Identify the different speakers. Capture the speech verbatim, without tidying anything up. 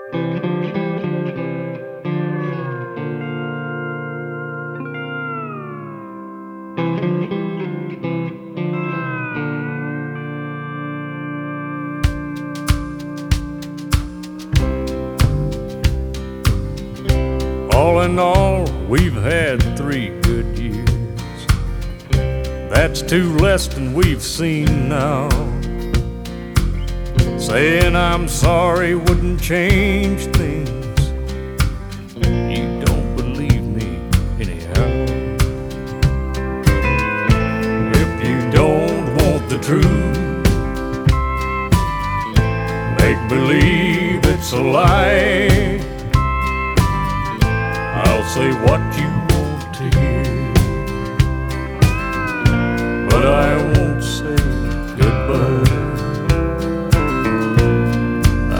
Speaker 1: All in all, we've had three good years. That's two less than we've seen now. Saying I'm sorry wouldn't change things. You don't believe me anyhow. If you don't want the truth, make believe it's a lie. I'll say what you want to hear, but I